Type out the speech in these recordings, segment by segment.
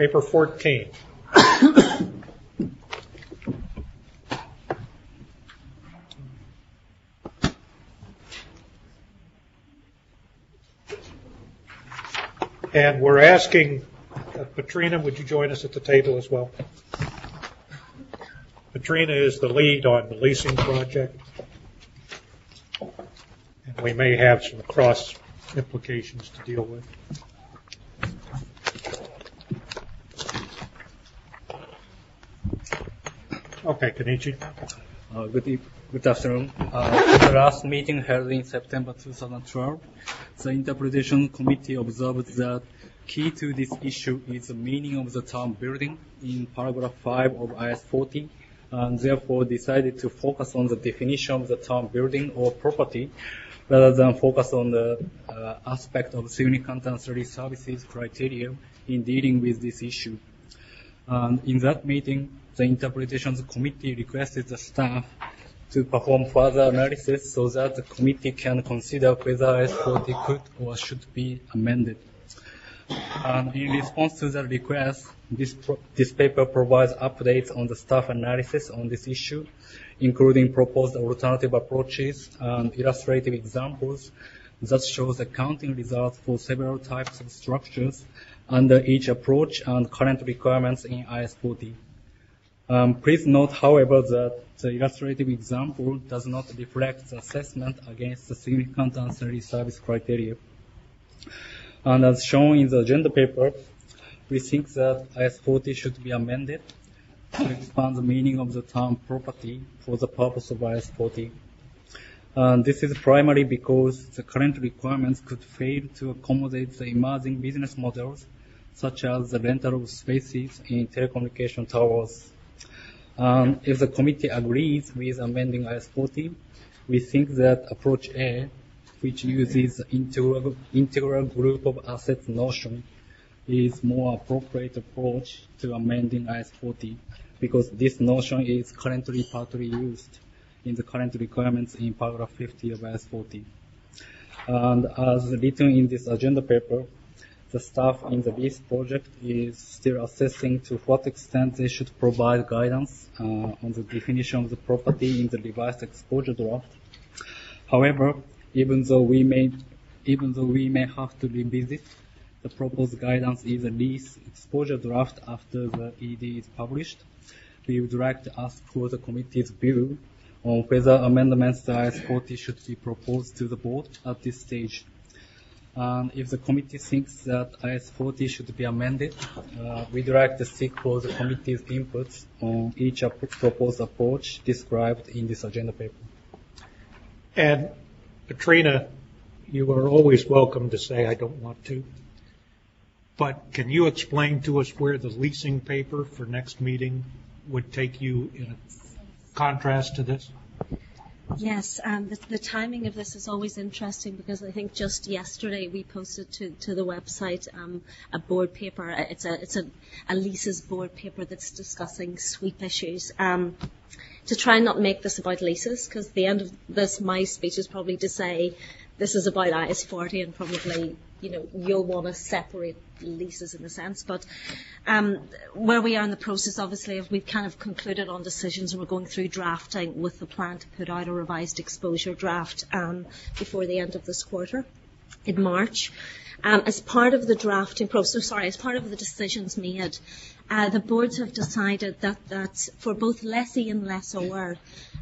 Paper 14. And we're asking, Petrina, would you join us at the table as well? Petrina is the lead on the leasing project. And we may have some cross implications to deal with. Okay, Kenichi. Good afternoon. In the last meeting held in September 2012, the Interpretation Committee observed that key to this issue is the meaning of the term building in paragraph 5 of IS-40, and therefore decided to focus on the definition of the term building or property rather than focus on the aspect of significant ancillary services criteria in dealing with this issue. And in that meeting, the Interpretations Committee requested the staff to perform further analysis so that the committee can consider whether IS-40 could or should be amended. And in response to the request, this paper provides updates on the staff analysis on this issue, including proposed alternative approaches and illustrative examples that shows accounting results for several types of structures under each approach and current requirements in IS-40. Please note, however, that the illustrative example does not reflect the assessment against the significant ancillary service criteria. And as shown in the agenda paper, we think that IS-40 should be amended to expand the meaning of the term property for the purpose of IS-40. And this is primarily because the current requirements could fail to accommodate the emerging business models, such as the rental of spaces in telecommunication towers. If the committee agrees with amending IS-40, we think that approach A, which uses the integral group of assets notion, is more appropriate approach to amending IS-40 because this notion is currently partly used in the current requirements in paragraph 50 of IS-40. And as written in this agenda paper, the staff in the lease project is still assessing to what extent they should provide guidance on the definition of the property in the revised exposure draft. However, even though we may have to revisit the proposed guidance in the lease exposure draft after the ED is published, we would like to ask for the committee's view on whether amendments to IS-40 should be proposed to the board at this stage. And if the committee thinks that IS-40 should be amended, we'd like to seek for the committee's inputs on each proposed approach described in this agenda paper. And Petrina, you are always welcome to say, I don't want to. But can you explain to us where the leasing paper for next meeting would take you in contrast to this? Yes, the timing of this is always interesting because I think just yesterday we posted to the website a board paper. It's a leases board paper that's discussing sweep issues. To try and not make this about leases, because the end of this, my speech is probably to say this is about IS-40 and probably, you'll want to separate leases in a sense. But where we are in the process, obviously, if we've kind of concluded on decisions and we're going through drafting with the plan to put out a revised exposure draft before the end of this quarter in March. As part of the drafting process, as part of the decisions made, the boards have decided that for both lessee and lessor,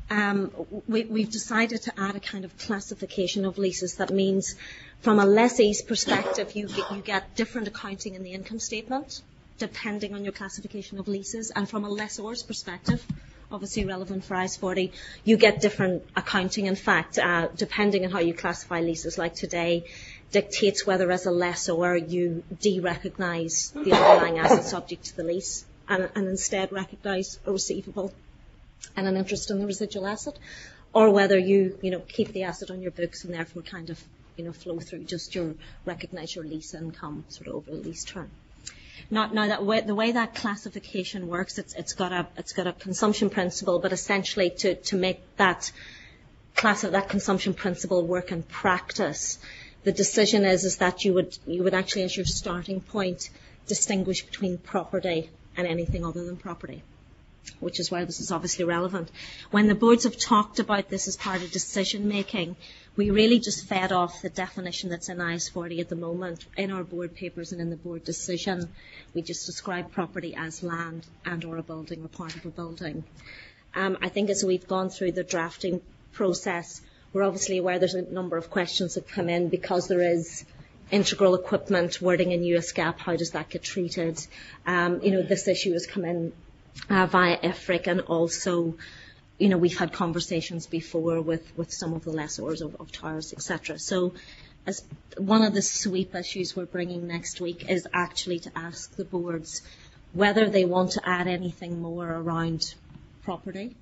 we've decided to add a kind of classification of leases. That means from a lessee's perspective, you get different accounting in the income statement, depending on your classification of leases. And from a lessor's perspective, obviously relevant for IS-40, you get different accounting. In fact, depending on how you classify leases, like today, dictates whether as a lessor you de-recognise the underlying asset subject to the lease and instead recognise a receivable and an interest in the residual asset, or whether you keep the asset on your books and therefore kind of flow through just recognise your lease income sort of over the lease term. Now the way that classification works, it's got a consumption principle, but essentially to make that consumption principle work in practice, the decision is that you would actually, as your starting point, distinguish between property and anything other than property, which is why this is obviously relevant. When the boards have talked about this as part of decision making, we really just fed off the definition that's in IS 40 at the moment. In our board papers and in the board decision, we just describe property as land and or a building or part of a building. I think as we've gone through the drafting process, we're obviously aware there's a number of questions that come in because there is integral equipment wording in US GAAP. How does that get treated? This issue has come in via IFRIC, and also, we've had conversations before with some of the lessors of towers, etc. So as one of the sweep issues we're bringing next week is actually to ask the boards whether they want to add anything more around property,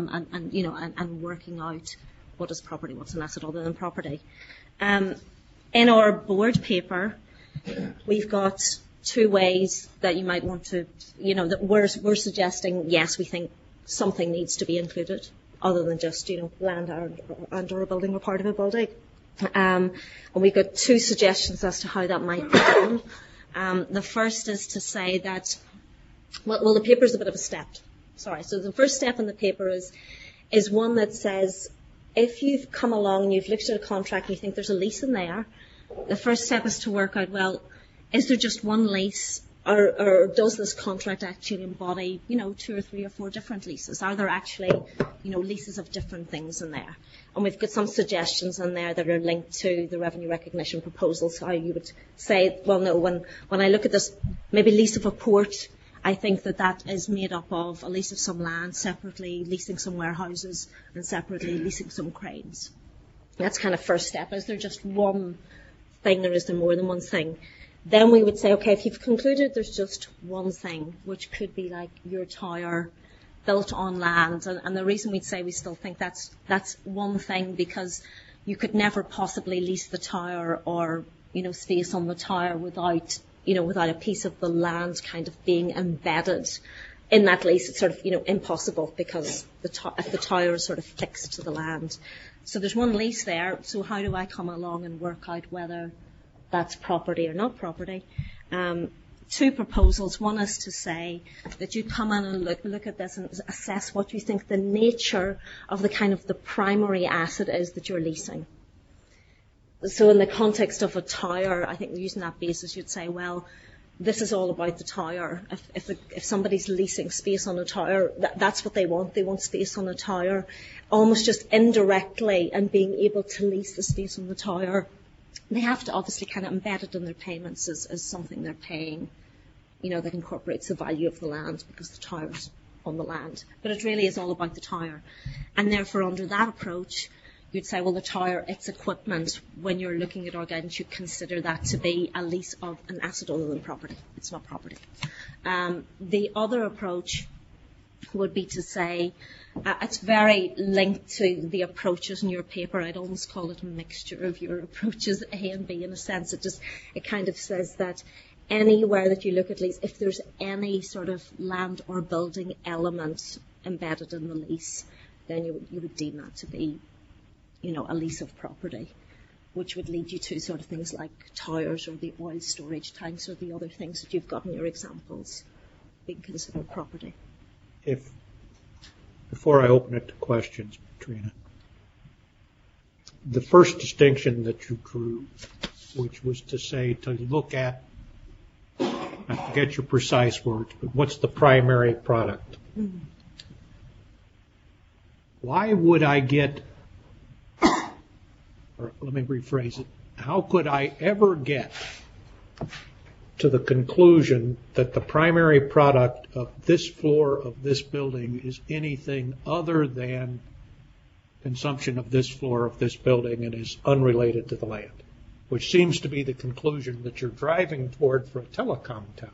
and working out what is property, what's an asset other than property. In our board paper, we've got two ways that you might want to, that we're suggesting, yes, we think something needs to be included other than just, land or a building or part of a building. And we've got two suggestions as to how that might be done. The first is to say that, well, the paper is a bit of a step. Sorry. So the first step in the paper is one that says, if you've come along and you've looked at a contract and you think there's a lease in there, the first step is to work out, well, is there just one lease, or does this contract actually embody, 2 or 3 or 4 different leases? Are there actually, leases of different things in there? And we've got some suggestions in there that are linked to the revenue recognition proposals, how you would say, well, no, when I look at this, maybe lease of a port, I think that is made up of a lease of some land, separately leasing some warehouses, and separately leasing some cranes. That's kind of first step. Is there just one thing, or is there more than one thing? Then we would say, okay, if you've concluded there's just one thing, which could be like your tower built on land, and the reason we'd say we still think that's one thing, because you could never possibly lease the tower or, space on the tower without a piece of the land kind of being embedded in that lease. It's sort of, impossible, because if the tower is sort of fixed to the land. So there's one lease there. So how do I come along and work out whether that's property or not property? Two proposals. One is to say that you come in and look at this and assess what you think the nature of the kind of the primary asset is that you're leasing. So in the context of a tower, I think using that basis, you'd say, well, this is all about the tower. If somebody's leasing space on a tower, that's what they want. They want space on a tower, almost just indirectly, and being able to lease the space on the tower. They have to obviously kind of embed it in their payments as something they're paying, that incorporates the value of the land, because the tower's on the land. But it really is all about the tower. And therefore, under that approach, you'd say, well, the tower, its equipment, when you're looking at our guidance, you consider that to be a lease of an asset other than property. It's not property. The other approach would be to say, it's very linked to the approaches in your paper. I'd almost call it a mixture of your approaches, A and B, in a sense. It kind of says that anywhere that you look at lease, if there's any sort of land or building element embedded in the lease, then you would deem that to be, a lease of property, which would lead you to sort of things like towers or the oil storage tanks or the other things that you've got in your examples being considered property. Before I open it to questions, Trina, the first distinction that you drew, which was to say to look at, I forget your precise words, but what's the primary product? Mm-hmm. Why would I get, or let me rephrase it, how could I ever get to the conclusion that the primary product of this floor of this building is anything other than consumption of this floor of this building and is unrelated to the land, which seems to be the conclusion that you're driving toward for a telecom tower.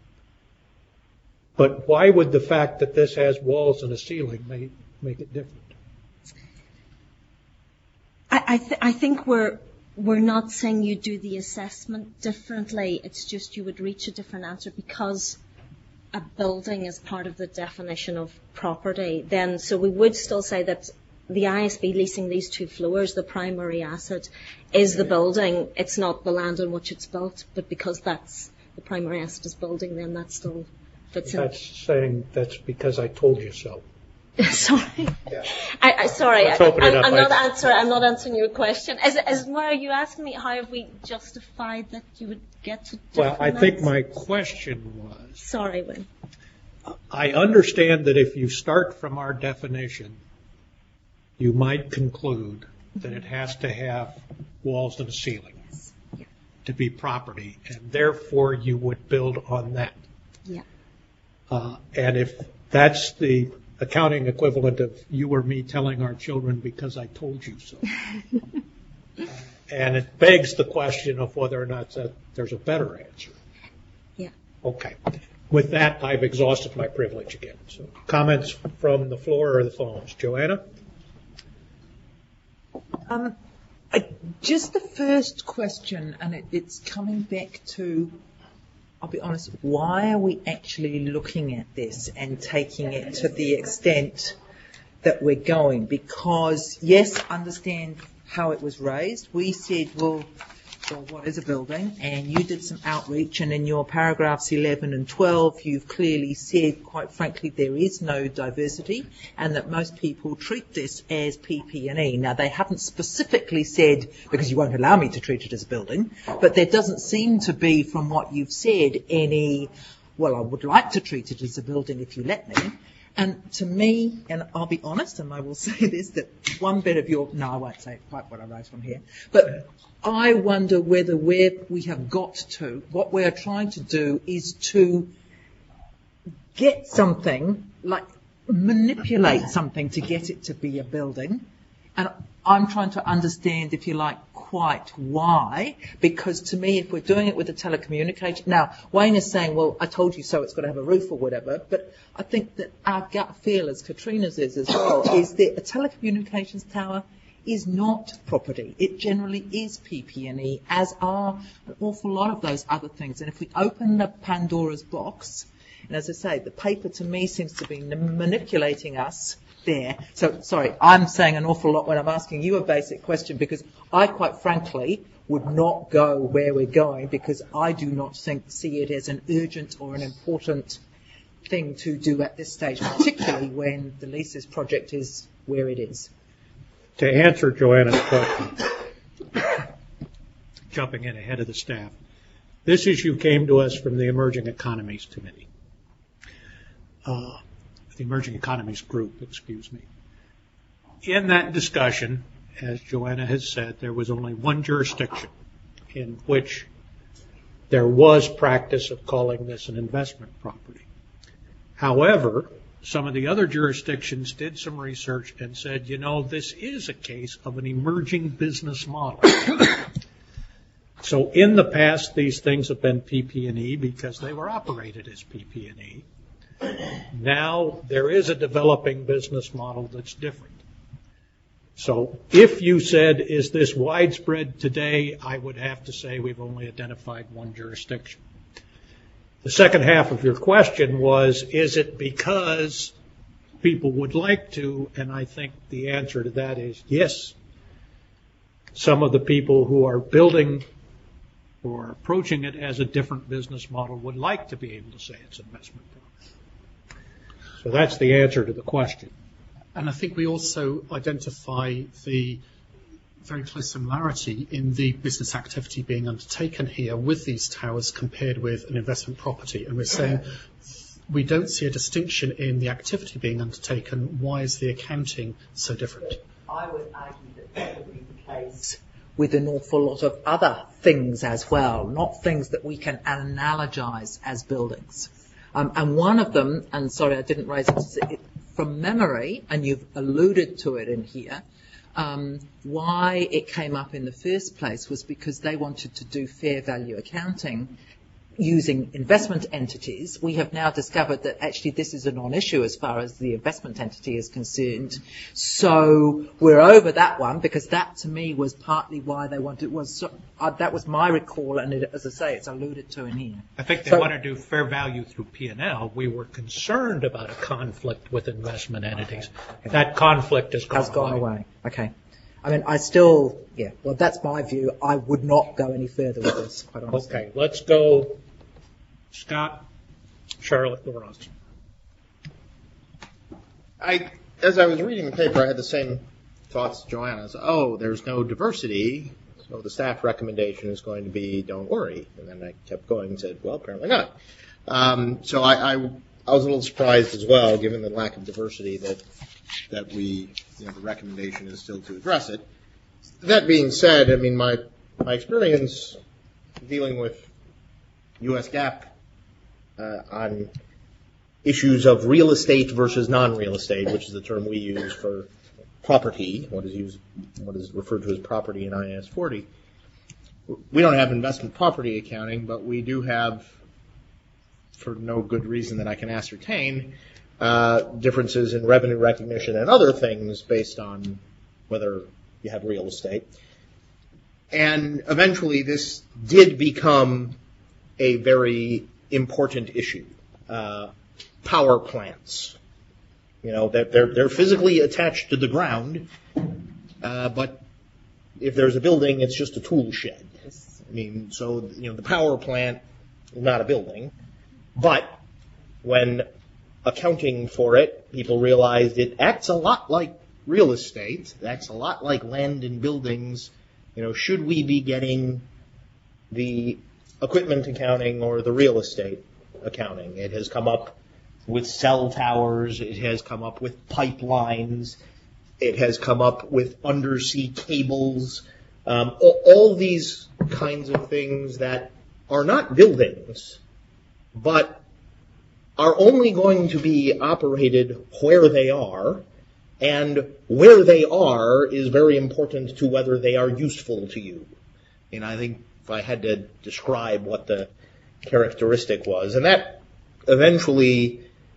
But why would the fact that this has walls and a ceiling make it different? I think we're not saying you do the assessment differently. It's just you would reach a different answer because a building is part of the definition of property. Then, so we would still say that the ISB leasing these 2 floors, the primary asset is the building. It's not the land on which it's built, but because that's the primary asset is building, then that still fits in. That's saying that's because I told you so. Sorry. Yeah. Sorry. Let's open it up. I'm not answering your question. Are you asking me how have we justified that you would get to Well, I different think amounts? my question was, Sorry, Wayne. I understand that if you start from our definition, you might conclude that it has to have walls and a ceiling Yeah. to be property, and therefore you would build on that. Yeah. And if that's the accounting equivalent of you or me telling our children because I told you so. And it begs the question of whether or not there's a better answer. Yeah. Okay. With that, I've exhausted my privilege again. So comments from the floor or the phones. Joanna? Just the first question, and it's coming back to, I'll be honest, why are we actually looking at this and taking it to the extent that we're going? Because, yes, understand how it was raised. We said, well, what is a building? And you did some outreach, and in your paragraphs 11 and 12, you've clearly said, quite frankly, there is no diversity, and that most people treat this as PP&E. Now, they haven't specifically said, because you won't allow me to treat it as a building, but there doesn't seem to be, from what you've said, any, well, I would like to treat it as a building if you let me. And to me, and I'll be honest, and I will say this, that one bit of your, no, I won't say quite what I wrote from here, but I wonder whether where we have got to, what we're trying to do is to get something, like manipulate something to get it to be a building. And I'm trying to understand, if you like, quite why, because to me, if we're doing it with the telecommunication, now Wayne is saying, well, I told you so, it's got to have a roof or whatever, but I think that our gut feel, as Katrina's is as well, is that a telecommunications tower is not property. It generally is PP&E, as are an awful lot of those other things. And if we open the Pandora's box, and as I say, the paper to me seems to be manipulating us there. So, sorry, I'm saying an awful lot when I'm asking you a basic question, because I, quite frankly, would not go where we're going, because I do not see it as an urgent or an important thing to do at this stage, particularly when the Lisa's project is where it is. To answer Joanna's question, jumping in ahead of the staff, this issue came to us from the Emerging Economies Committee. The Emerging Economies Group, excuse me. In that discussion, as Joanna has said, there was only one jurisdiction in which there was practice of calling this an investment property. However, some of the other jurisdictions did some research and said, you know, this is a case of an emerging business model. So in the past, these things have been PP&E because they were operated as PP&E. Now there is a developing business model that's different. So if you said, is this widespread today, I would have to say we've only identified one jurisdiction. The second half of your question was, is it because people would like to? And I think the answer to that is yes. Some of the people who are building or approaching it as a different business model would like to be able to say it's investment property. So that's the answer to the question. And I think we also identify the very close similarity in the business activity being undertaken here with these towers compared with an investment property. And we're saying we don't see a distinction in the activity being undertaken. Why is the accounting so different? I would argue that would be the case with an awful lot of other things as well, not things that we can analogize as buildings. And one of them, and sorry, I didn't raise it from memory, and you've alluded to it in here, why it came up in the first place was because they wanted to do fair value accounting using investment entities. We have now discovered that actually this is a non-issue as far as the investment entity is concerned. So we're over that one, because that to me was partly why they wanted, that was my recall, and it, as I say, it's alluded to in here. I think they want to do fair value through P&L. We were concerned about a conflict with investment entities. That conflict has gone away. Okay. I mean, I still, well, that's my view. I would not go any further with this, quite honestly. Okay, let's go Scott, Charlotte, Laurence. As I was reading the paper, I had the same thoughts as Joanna's. Oh, there's no diversity, so the staff recommendation is going to be don't worry. And then I kept going and said, well, apparently not. So I was a little surprised as well, given the lack of diversity that we, the recommendation is still to address it. That being said, I mean, my experience dealing with U.S. GAAP on issues of real estate versus non-real estate, which is the term we use for property, what is referred to as property in IAS 40. We don't have investment property accounting, but we do have, for no good reason that I can ascertain, differences in revenue recognition and other things based on whether you have real estate. And eventually this did become a very important issue. Power plants. They're physically attached to the ground, but if there's a building, it's just a tool shed. I mean, so, the power plant is not a building, but when accounting for it, people realized it acts a lot like real estate, it acts a lot like land and buildings. Should we be getting the equipment accounting or the real estate accounting? It has come up with cell towers, it has come up with pipelines, it has come up with undersea cables, all these kinds of things that are not buildings, but are only going to be operated where they are, and where they are is very important to whether they are useful to you. And I think if I had to describe what the characteristic was, and that eventually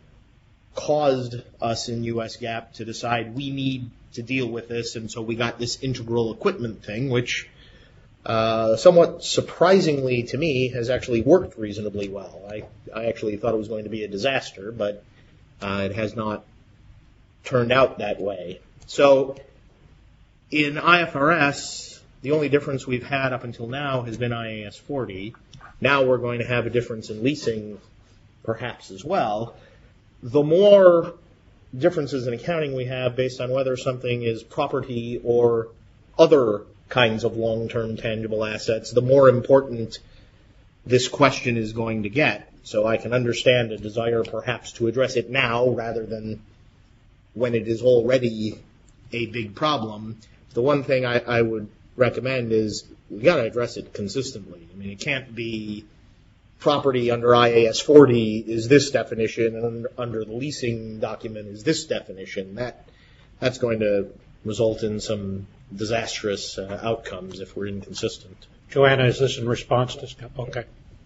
caused us in US GAAP to decide we need to deal with this, and so we got this integral equipment thing, which somewhat surprisingly to me has actually worked reasonably well. I actually thought it was going to be a disaster, but it has not turned out that way. So in IFRS, the only difference we've had up until now has been IAS 40. Now we're going to have a difference in leasing perhaps as well. The more differences in accounting we have based on whether something is property or other kinds of long-term tangible assets, the more important this question is going to get. So I can understand a desire perhaps to address it now rather than when it is already a big problem. The one thing I would recommend is we've got to address it consistently. I mean, it can't be property under IAS 40 is this definition, and under the leasing document is this definition. That's going to result in some disastrous outcomes if we're inconsistent. Joanna, is this in response to Scott? Okay.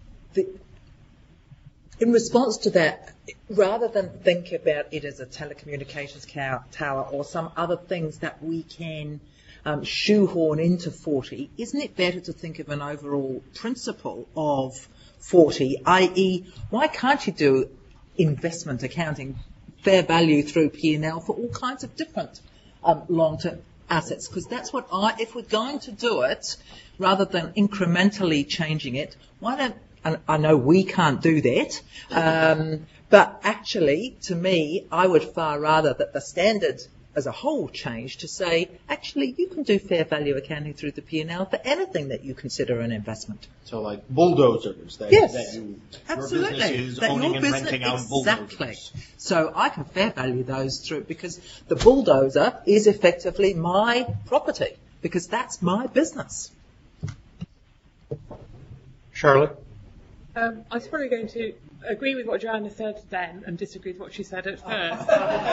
In response to that, rather than think about it as a telecommunications tower or some other things that we can shoehorn into 40, isn't it better to think of an overall principle of 40, i.e., why can't you do investment accounting, fair value through P&L for all kinds of different long-term assets? Because that's what if we're going to do it, rather than incrementally changing it, why don't, and I know we can't do that, but actually, to me, I would far rather that the standard as a whole change to say, actually, you can do fair value accounting through the P&L for anything that you consider an investment. So like bulldozers that Yes, your absolutely. business is That owning your and business, renting out exactly. bulldozers. So I can fair value those through, because the bulldozer is effectively my property, because that's my business. Charlotte? I was probably going to agree with what Joanna said then and disagree with what she said at first.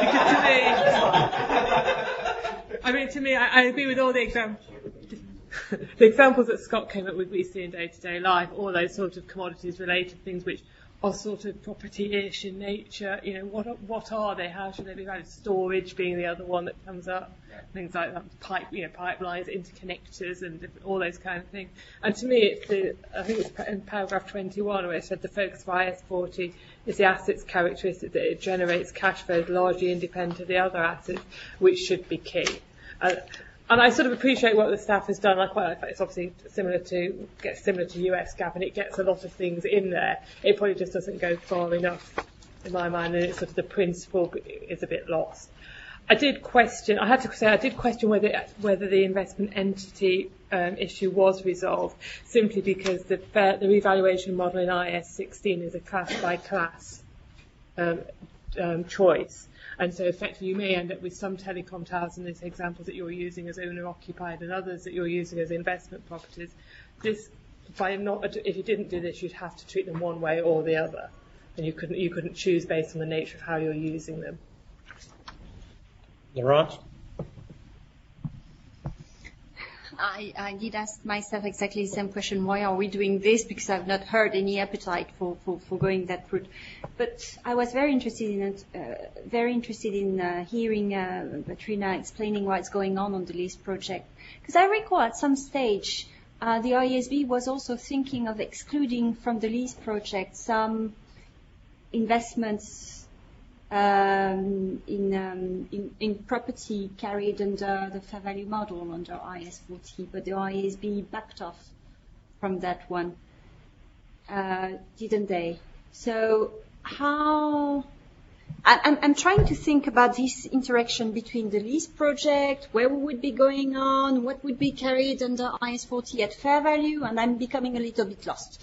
Because to me, I agree with all the examples that Scott came up with we see in day-to-day life, all those sort of commodities-related things which are sort of property-ish in nature. What are they? How should they be valued? Storage being the other one that comes up. Things like that, pipelines, interconnectors, and all those kind of things. And to me, I think it's in paragraph 21 where it said the focus of IAS 40 is the assets characteristic that it generates cash flows largely independent of the other assets, which should be key. And I sort of appreciate what the staff has done. I quite like that. It's obviously similar to US GAAP, and it gets a lot of things in there. It probably just doesn't go far enough, in my mind, and it's sort of the principle is a bit lost. I did question whether the investment entity issue was resolved, simply because the revaluation model in IAS 16 is a class by class choice. And so effectively you may end up with some telecom towers in this example that you're using as owner occupied and others that you're using as investment properties. If you didn't do this, you'd have to treat them one way or the other. And you couldn't choose based on the nature of how you're using them. Laurence? I did ask myself exactly the same question. Why are we doing this? Because I've not heard any appetite for going that route. But I was very interested in hearing Trina explaining what's going on the LEASE project. Because I recall at some stage the IASB was also thinking of excluding from the LEASE project some investments in property carried under the fair value model under IAS 40, but the IASB backed off from that one, didn't they? So how? I'm trying to think about this interaction between the LEASE project, where we would be going on, what would be carried under IAS 40 at fair value, and I'm becoming a little bit lost.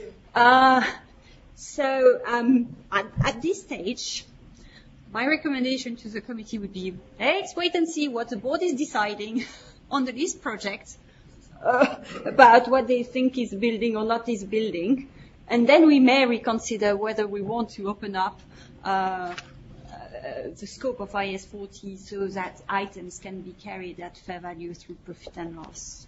So at this stage, my recommendation to the committee would be, let's wait and see what the board is deciding on the LEASE project about what they think is building or not is building. And then we may reconsider whether we want to open up the scope of IAS 40 so that items can be carried at fair value through profit and loss.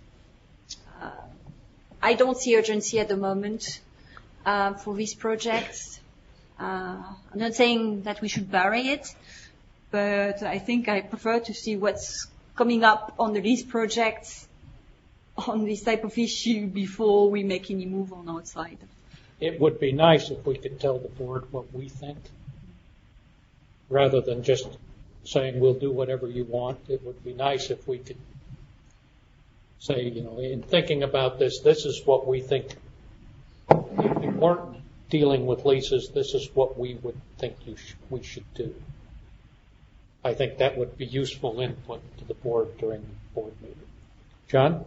I don't see urgency at the moment for this project. I'm not saying that we should bury it, but I think I prefer to see what's coming up on the LEASE projects on this type of issue before we make any move on our side. It would be nice if we could tell the board what we think, rather than just saying we'll do whatever you want. It would be nice if we could say, in thinking about this, this is what we think. If we weren't dealing with leases, this is what we would think we should do. I think that would be useful input to the board during the board meeting. John?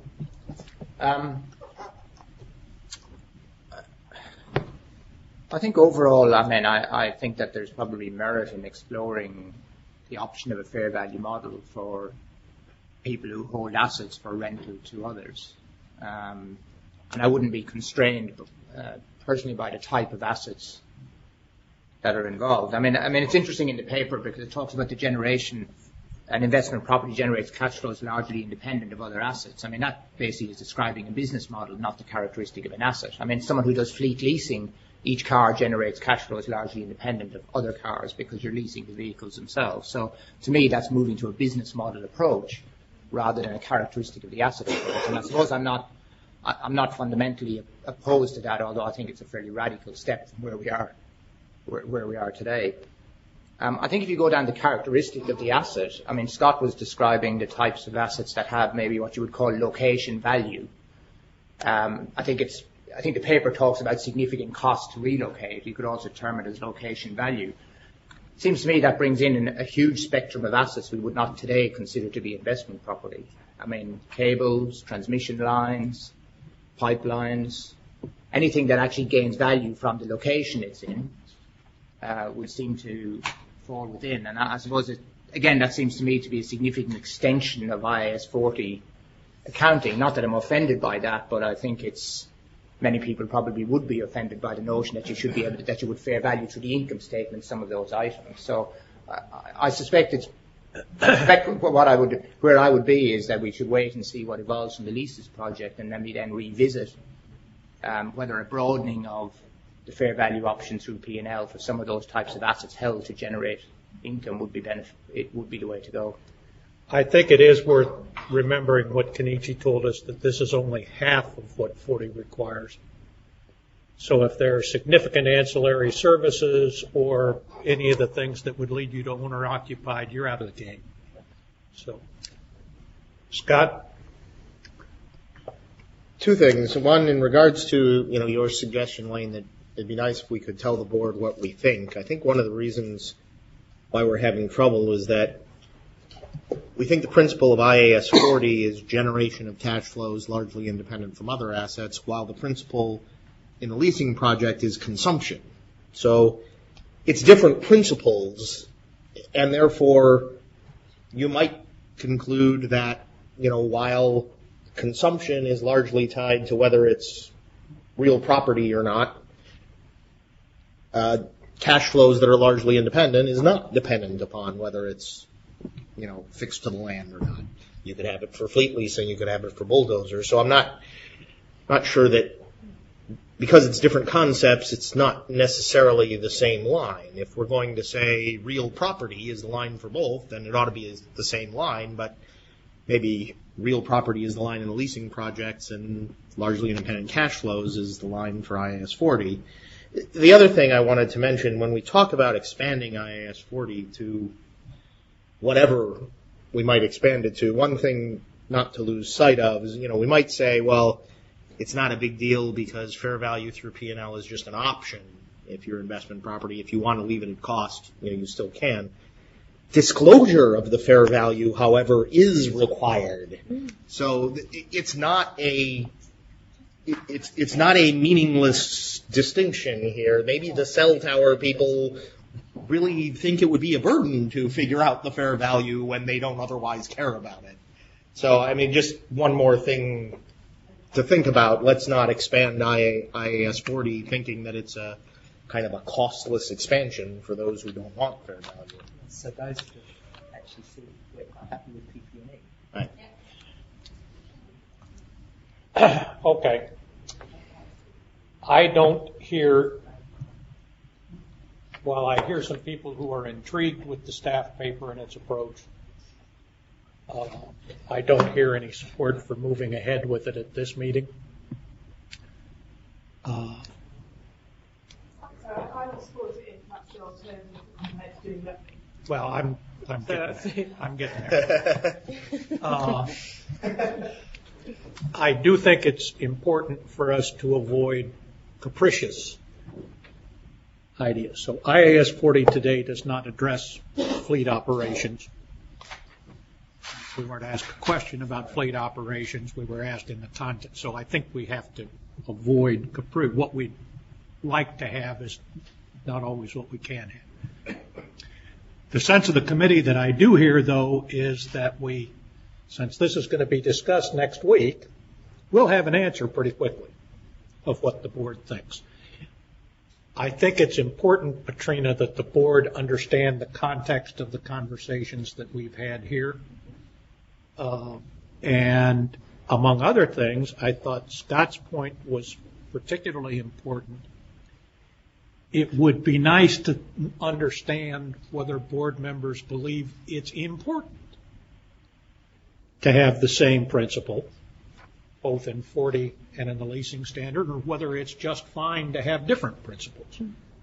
I think overall, I think that there's probably merit in exploring the option of a fair value model for people who hold assets for rental to others. And I wouldn't be constrained personally by the type of assets that are involved. I mean, it's interesting in the paper because it talks about the generation. An investment property generates cash flows largely independent of other assets. I mean, that basically is describing a business model, not the characteristic of an asset. I mean, someone who does fleet leasing, each car generates cash flows largely independent of other cars because you're leasing the vehicles themselves. So to me, that's moving to a business model approach rather than a characteristic of the asset approach. And I suppose I'm not fundamentally opposed to that, although I think it's a fairly radical step from where we are today. I think if you go down the characteristic of the asset, I mean, Scott was describing the types of assets that have maybe what you would call location value. I think the paper talks about significant cost to relocate. You could also term it as location value. It seems to me that brings in a huge spectrum of assets we would not today consider to be investment property. I mean, cables, transmission lines, pipelines, anything that actually gains value from the location it's in would seem to fall within. And I suppose, that seems to me to be a significant extension of IAS 40 accounting. Not that I'm offended by that, but I think many people probably would be offended by the notion that you should be able that you would fair value through the income statement some of those items. So I suspect where I would be is that we should wait and see what evolves from the leases project, and then we revisit whether a broadening of the fair value option through P&L for some of those types of assets held to generate income would be the way to go. I think it is worth remembering what Kenichi told us, that this is only half of what 40 requires. So if there are significant ancillary services or any of the things that would lead you to owner-occupied, you're out of the game. So Scott? Two things. One, in regards to, your suggestion, Wayne, that it'd be nice if we could tell the board what we think. I think one of the reasons why we're having trouble is that we think the principle of IAS 40 is generation of cash flows largely independent from other assets, while the principle in the leasing project is consumption. So it's different principles, and therefore you might conclude that, while consumption is largely tied to whether it's real property or not, cash flows that are largely independent is not dependent upon whether it's, fixed to the land or not. You could have it for fleet leasing, you could have it for bulldozers. So I'm not sure that because it's different concepts, it's not necessarily the same line. If we're going to say real property is the line for both, then it ought to be the same line, but maybe real property is the line in the leasing projects and largely independent cash flows is the line for IAS 40. The other thing I wanted to mention, when we talk about expanding IAS 40 to whatever we might expand it to, one thing not to lose sight of is, we might say, well, it's not a big deal because fair value through P&L is just an option if you're investment property. If you want to leave it at cost, you still can. Disclosure of the fair value, however, is required. So it's not a meaningless distinction here. Maybe the cell tower people really think it would be a burden to figure out the fair value when they don't otherwise care about it. So, just one more thing to think about. Let's not expand IAS 40 thinking that it's a kind of a costless expansion for those who don't want fair value. So those who actually see we're quite happy with PP&E. Right. Okay. I don't hear, while I hear some people who are intrigued with the staff paper and its approach, I don't hear any support for moving ahead with it at this meeting. I will support it if that's the alternative to doing that. Well, I'm getting there. I do think it's important for us to if capricious ideas. So IAS 40 today does not address fleet operations. We weren't asked a question about fleet operations. We were asked in the context. So I think we have to avoid caprice. What we'd like to have is not always what we can have. The sense of the committee that I do hear, though, is that since this is going to be discussed next week, we'll have an answer pretty quickly of what the board thinks. I think it's important, Patrina, that the board understand the context of the conversations that we've had here. And among other things, I thought Scott's point was particularly important. It would be nice to understand whether board members believe it's important to have the same principle, both in 40 and in the leasing standard, or whether it's just fine to have different principles.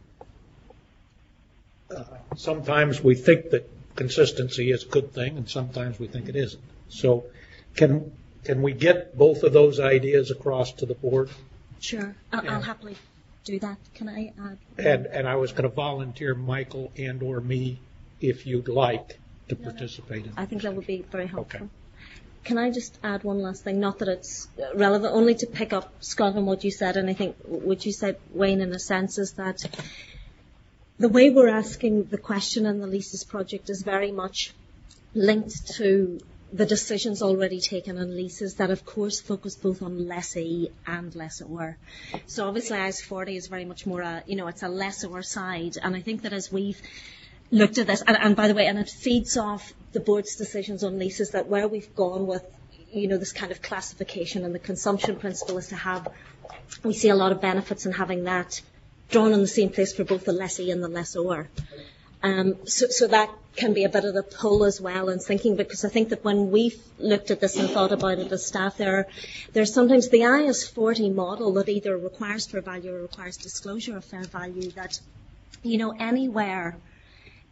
Sometimes we think that consistency is a good thing, and sometimes we think it isn't. So can we get both of those ideas across to the board? Sure. I'll happily do that. Can I add? And I was going to volunteer Michael and or me if you'd like to participate in I think that would be very helpful. Okay. Can I just add one last thing? Not that it's relevant, only to pick up, Scott, on what you said, and I think what you said, Wayne, in a sense, is that the way we're asking the question in the leases project is very much linked to the decisions already taken on leases that, of course, focus both on lessee and lessor. So obviously, IAS 40 is very much more it's a lessor side, and I think that as we've looked at this, and by the way, and it feeds off the board's decisions on leases, that where we've gone with, this kind of classification and the consumption principle is to have, we see a lot of benefits in having that drawn in the same place for both the lessee and the lessor. So that can be a bit of the pull as well in thinking, because I think that when we've looked at this and thought about it as staff, there's sometimes the IAS 40 model that either requires fair value or requires disclosure of fair value, that, anywhere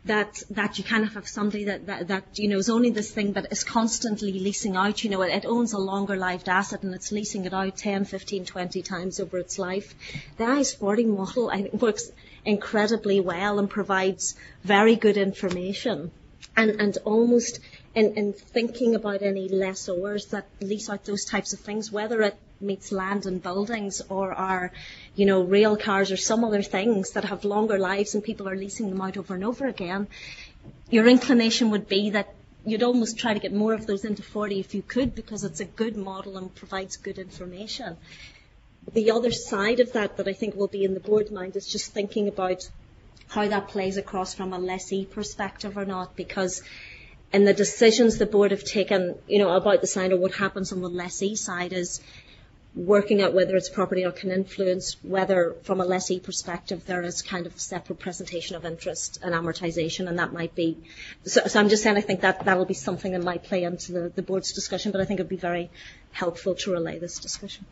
that you kind of have somebody that is only this thing that is constantly leasing out. It owns a longer lived asset and it's leasing it out 10, 15, 20 times over its life. The IS40 model, I think, works incredibly well and provides very good information. And almost in thinking about any lessors that lease out those types of things, whether it meets land and buildings or are, rail cars or some other things that have longer lives and people are leasing them out over and over again, your inclination would be that you'd almost try to get more of those into 40 if you could, because it's a good model and provides good information. The other side of that I think will be in the board's mind is just thinking about how that plays across from a lessee perspective or not, because in the decisions the board have taken, about the sign or what happens on the lessee side is working out whether it's property or can influence whether from a lessee perspective there is kind of separate presentation of interest and amortization, and that might be, so I'm just saying I think that'll be something that might play into the board's discussion, but I think it would be very helpful to relay this discussion.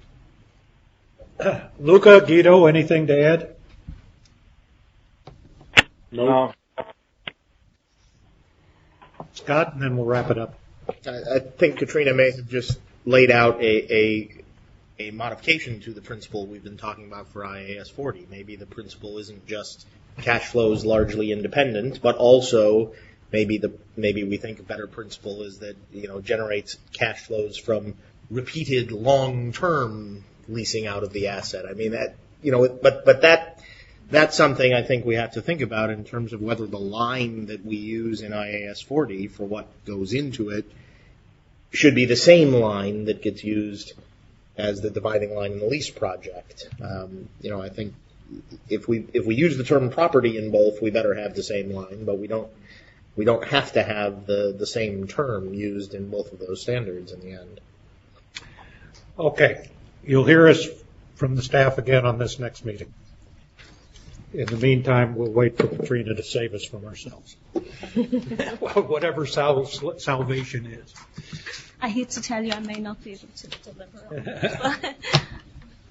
Luca, Guido, anything to add? No. Scott, and then we'll wrap it up. I think Katrina may have just laid out a modification to the principle we've been talking about for IAS 40. Maybe the principle isn't just cash flows largely independent, but also maybe we think a better principle is that generates cash flows from repeated long-term leasing out of the asset. I mean that but that's something I think we have to think about in terms of whether the line that we use in IAS 40 for what goes into it should be the same line that gets used as the dividing line in the lease project. I think if we use the term property in both, we better have the same line, but we don't have to have the same term used in both of those standards in the end. Okay. You'll hear us from the staff again on this next meeting. In the meantime, we'll wait for Katrina to save us from ourselves. Whatever salvation is. I hate to tell you I may not be able to deliver on this.